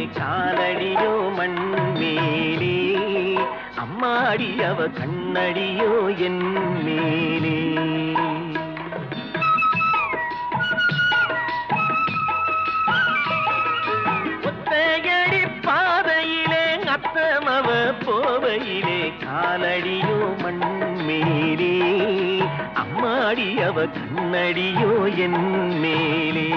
காலடியோ மண்மேலே அம்மாடி அவ கண்ணடியோ என் மேலே ஒத்தையடி பாதையிலே அத்தமவ போவையிலே காலடியோ மண்மேலே அம்மாடி அவ கண்ணடியோ என் மேலே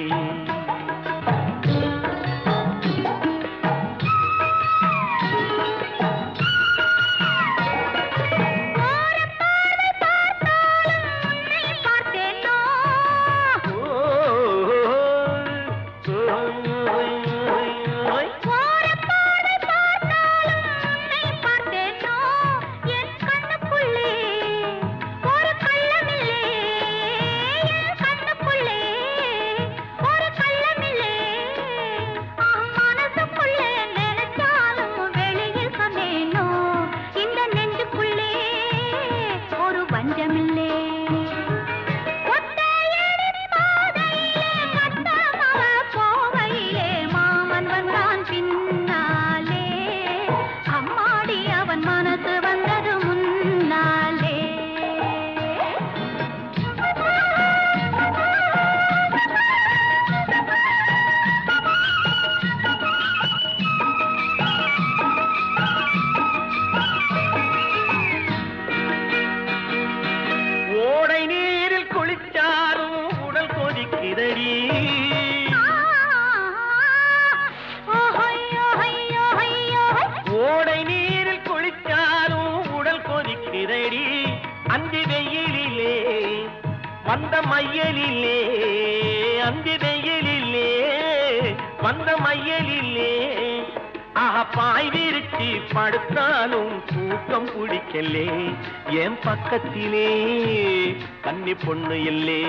ஓடை நீரில் குளிச்சாலும் உடல் கொதிக்கிறடி அந்தி வெயிலிலே வந்த மையலிலே அந்தி வெயிலிலே வந்த மையலிலே பாய் விரிச்சி படுத்தாலும் தூக்கம் பிடிக்கலே என் பக்கத்திலே கன்னி பொண்ணு இல்லே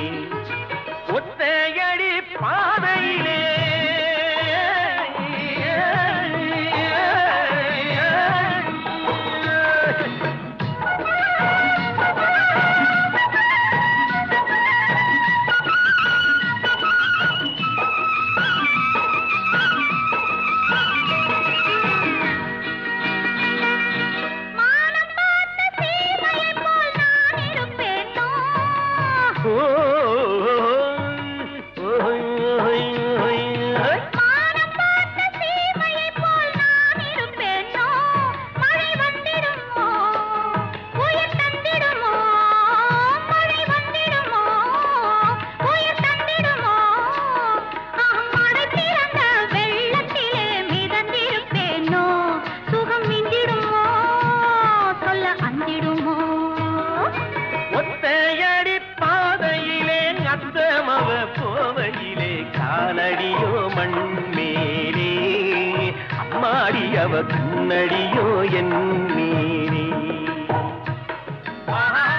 ஒத்தையடி பாதையிலே போவையிலே காலடியோ மண்மேலே அம்மாடி அவ கண்ணடியோ என் மீனே